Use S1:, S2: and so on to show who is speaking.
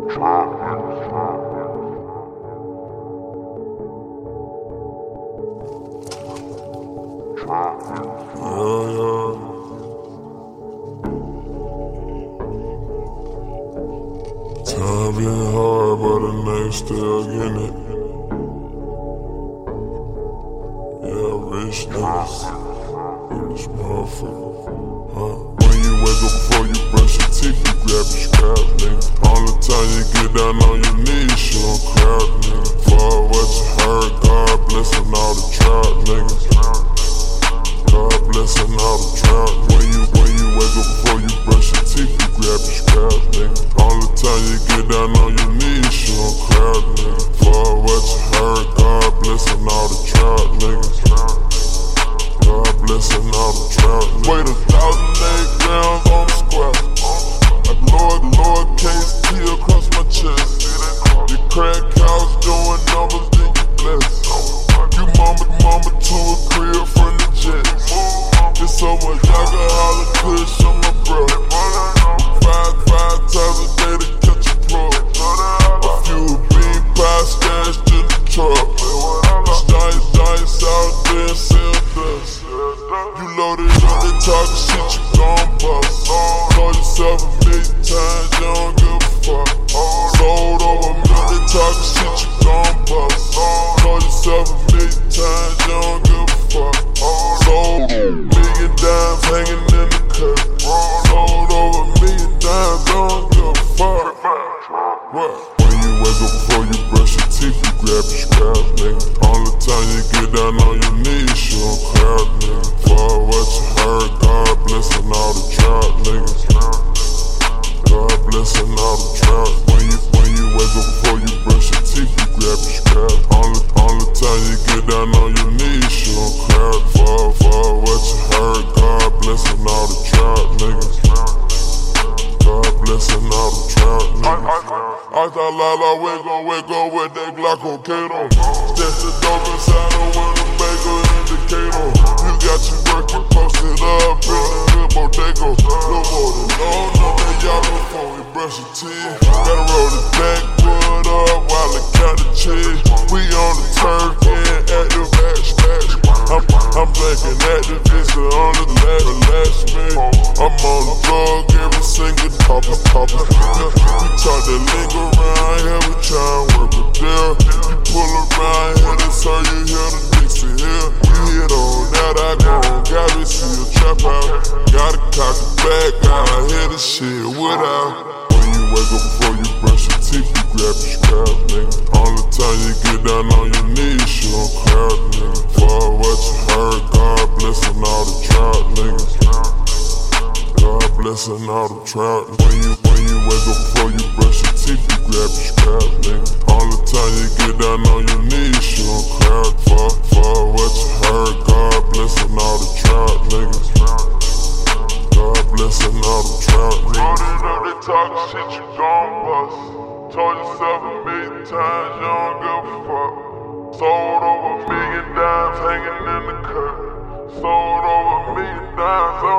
S1: Time been hard, but the nigga still getting it. Yeah, rich niggas in this motherfucker. When you wake up before you brush your teeth, you grab your scraps, nigga. Only time you get down on your knees, you don't crowd, nigga. For what you heard, God blessing all the trout, niggas. God blessing all the trout. When you wake up before you brush your teeth, you grab your scraps, nigga. Only time you get down on your knees, you don't crowd, nigga. For what you heard, God blessing all the trout, niggas. God blessing all the trout, niggas. Wait 1,008 grams on the square. Like Lord case T across my chest. Your crack house doing numbers, then you bless. You mama to a crib from the jets. There's so much alcohol and kush on my breath. Five times a day to catch a plug. A few bean pie stashed in the truck. Dice out there and sell dust. You loaded up that talking shit, you gon' bust. Told yourself a million times, you don't give a fuck. Sold over a million talking shit, you gon' bust. Told yourself a million times, you don't give a fuck. Sold million dimes hanging in the cut. Sold over a million dimes, don't give a fuck. What? When you wake up before you brush your teeth, you grab your scraps, nigga. Only time you get down on your knees, you don't crowd, nigga. For what you heard, God blessing all the trout, niggas. God blessing all the trout. When you wake up before you brush your teeth, you grab your scraps. Only time you get down on your knees, you don't crowd. For what you heard, God blessing all the trout, niggas. God blessing all the trout, niggas. I thought Lala wake up with that Glock on Kato. Stash the dope inside her with a bagel indicator. You got you working, posted up in the hood bodega. No more than that y'all before we brush your teeth. Gotta roll the backwood up while I count the cheese. We on the turf and active backstash. I'm blanking activist on the last me. I'm on the drug every single papa. We talk that lingo around here, we try and work a deal. You pull around here, that's how you hear the Dixie Hill. You hit on that, I go on, gotta see a trap out. Gotta cock it back, gotta hear the shit without. When you wake up before you brush your teeth, you grab your scraps, nigga. Only time you get down on your knees, you don't crowd, nigga. For what you heard, God blessing all the trout, niggas. God blessing all the trout. When you wake up before you brush your teeth, you grab your scraps, nigga. Only time you get down on your knees, you don't crowd. For what you heard, God blessing all the trout, niggas. God blessing all the trout, niggas. Loaded up, they talking shit, you gon' bust. Told yourself a million times, you don't give a fuck. Sold over a million dimes hanging in the cut. Sold over a million dimes.